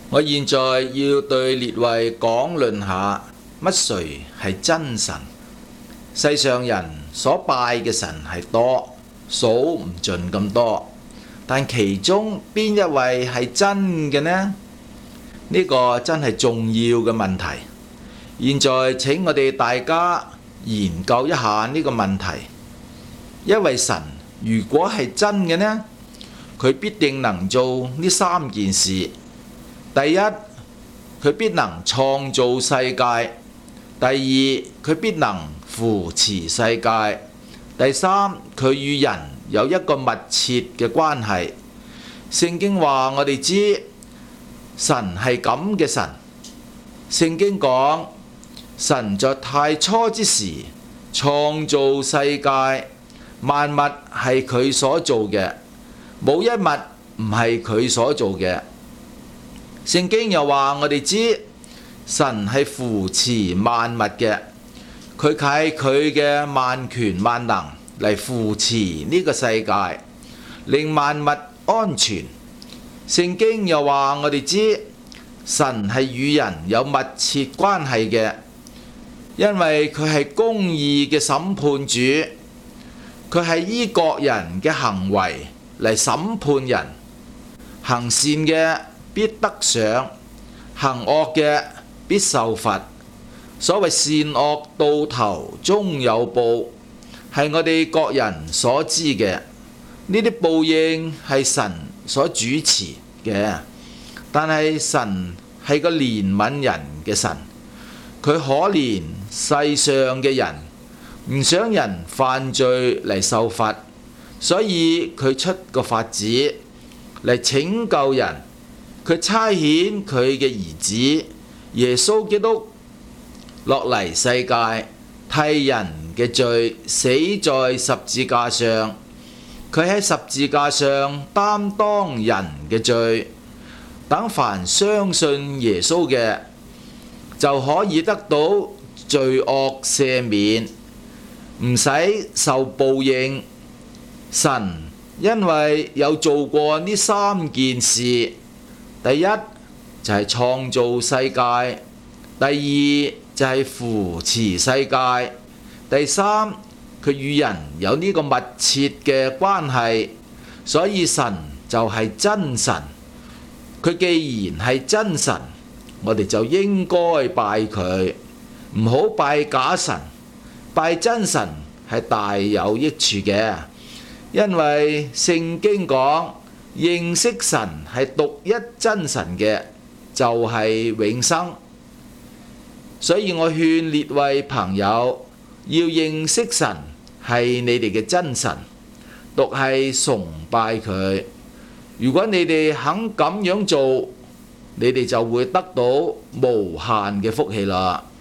我現在要對列位講論下乜誰係真神。世上人所拜嘅神係多，數唔盡咁多，但其中邊一位係真嘅呢？呢個真係重要嘅問題。現在請我哋大家研究一下呢個問題。一位神如果係真嘅呢，佢必定能做呢三件事。第一，佢必能創造世界；第二，佢必能扶持世界；第三，佢與人有一個密切嘅關係。聖經話我哋知神係咁嘅神。聖經講神在太初之時創造世界，萬物係佢所做嘅，冇一物唔係佢所做嘅。聖經又話我哋知神係扶持萬物嘅，佢係佢嘅萬權萬能嚟扶持呢個世界，令萬物安全。聖經又話我哋知神係與人有密切關係嘅，因為佢係公義嘅審判主，佢係依各人嘅行為嚟審判人，行善嘅必得賞，行惡嘅必受罰。所謂善惡到頭終有報，係我哋各人所知嘅。呢啲報應係神所主持嘅，但係神係個憐憫人嘅神，佢可憐世上嘅人，唔想人犯罪嚟受罰，所以佢出個法子嚟拯救人。佢差遣佢嘅兒子耶穌基督落嚟世界，替人嘅罪死在十字架上。佢喺十字架上擔當人嘅罪，等凡相信耶穌嘅就可以得到罪惡赦免，唔使受報應。神因為有做過呢三件事，第一就係創造世界，第二就係扶持世界，第三佢與人有呢個密切嘅關係，所以神就係真神。佢既然係真神，我哋就應該拜佢，唔好拜假神。拜真神係大有益處嘅，因為聖經講認識神係獨一真神嘅，就係永生。所以我勸列位朋友要認識神係你哋嘅真神，獨係崇拜佢。如果你哋肯咁樣做，你哋就會得到無限嘅福氣啦。